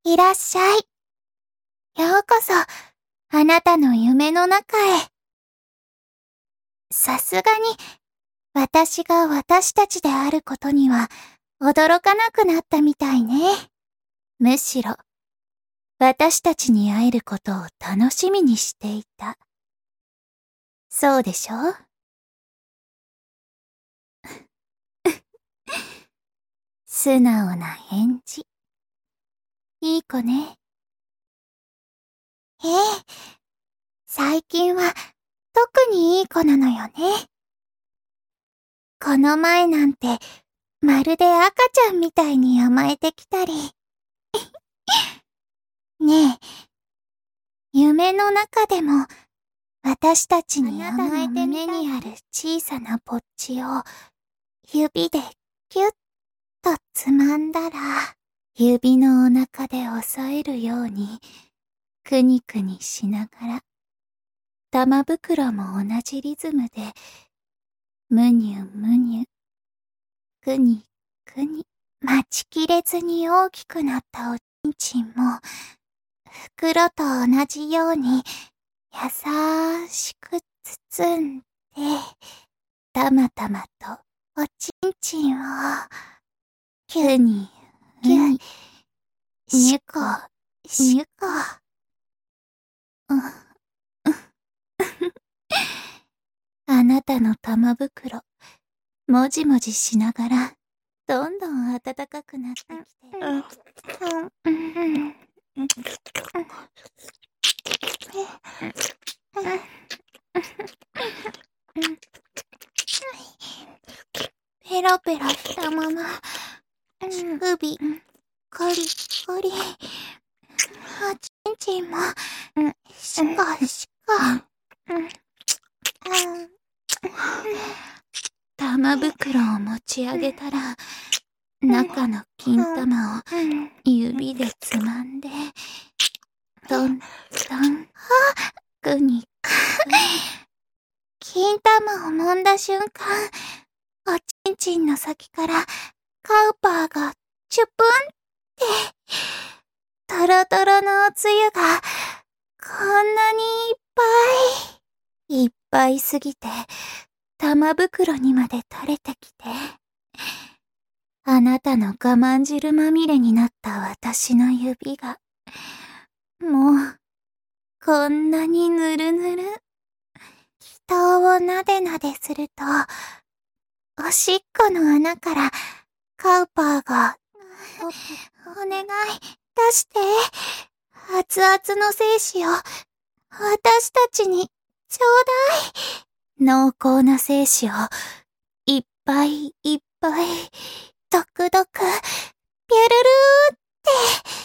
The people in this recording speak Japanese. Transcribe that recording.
いらっしゃい。ようこそ、あなたの夢の中へ。さすがに、私が私たちであることには、驚かなくなったみたいね。むしろ、私たちに会えることを楽しみにしていた。そうでしょ？素直な返事。いい子ね。ええ、最近は特にいい子なのよね。この前なんて、まるで赤ちゃんみたいに甘えてきたり。ねえ、夢の中でも、私たちに甘えて胸にある小さなポッチを、指でキュッとつまんだら、指のお腹で押さえるように、くにくにしながら、玉袋も同じリズムで、むにゅむにゅ、くにくに、待ちきれずに大きくなったおちんちんも、袋と同じように、優しく包んで、たまたまとおちんちんを、キュに、キュに、にゅこ、にゅこ。あなたの玉袋、もじもじしながら、どんどん暖かくなってきて。ペロペロしたまま、乳首、コリコリ、おちんちんも、しかしか、玉袋を持ち上げたら、中の金玉を指でつまんで、どんどん、くにくに。金玉を揉んだ瞬間、おちんちんの先からカウパーがチュプンって、トロトロのおつゆがこんなにいっぱい、いっぱいすぎて玉袋にまで垂れてきて、あなたの我慢汁まみれになった私の指が、もう、こんなにぬるぬる。人をなでなですると、おしっこの穴からカウパーが、お願い、出して。熱々の精子を、私たちに、ちょうだい。濃厚な精子を、いっぱいいっぱい、ドクドク、ピュルルーって、